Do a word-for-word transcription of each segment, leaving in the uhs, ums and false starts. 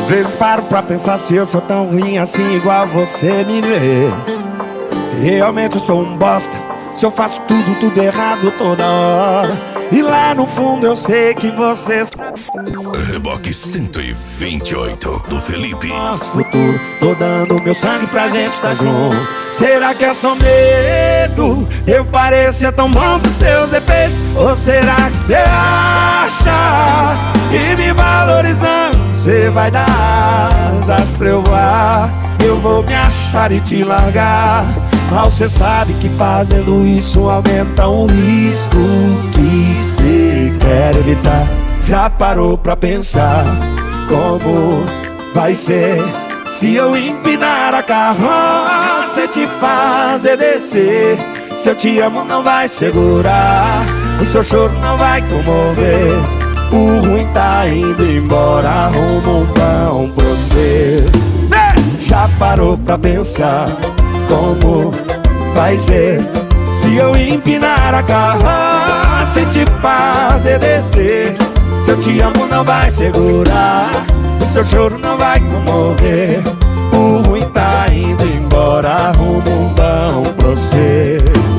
Às vezes paro pra pensar se eu sou tão ruim assim igual você me vê. Se realmente eu sou um bosta, se eu faço tudo, tudo errado toda hora. E lá no fundo eu sei que você sabe tudo. Reboque cento e vinte e oito do Felipe. Nosso futuro, tô dando meu sangue pra gente tá junto. Será que é só medo? Eu parecer tão bom pros seus defeitos? Ou será que você acha que me valorizando você vai dar asas pra eu voar? Eu vou me achar e te largar. Mas cê sabe que fazendo isso aumenta o risco que cê quer evitar. Já parou pra pensar como vai ser se eu empinar a carroça e te fazer descer? Se eu te amo não vai segurar, o seu choro não vai comover. O ruim tá indo embora, arruma um pão pra você. Já parou pra pensar como vai ser se eu empinar a carroça e te fazer descer? Se eu te amo não vai segurar, o seu choro não vai comover. O ruim tá indo embora, arruma um pão pra você.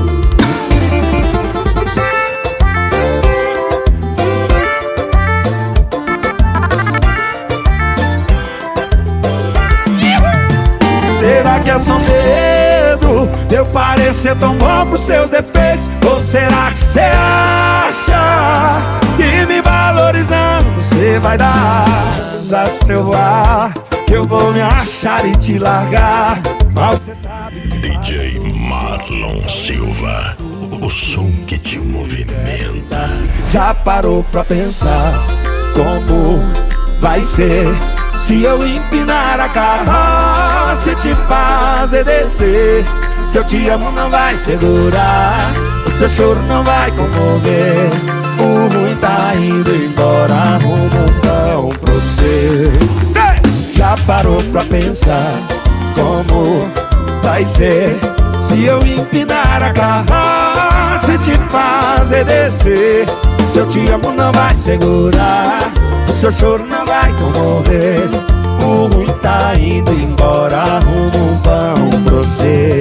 Será que é só medo de eu parecer tão bom pros seus defeitos? Ou será que você acha que me valorizando você vai dar asas pra eu voar? Que eu vou me achar e te largar. Mas você sabe que D J Marlon Silva, o som que te movimenta. Já parou pra pensar como vai ser se eu empinar a carroça e te fazer descer? Se eu te amo não vai segurar, o seu choro não vai comover. O ruim tá indo embora, arruma um pão pra você. Já parou pra pensar como vai ser se eu empinar a carroça e te fazer descer? Se eu te amo não vai segurar, o seu choro não vai comover. O ruim tá indo embora, arruma um pão pra você.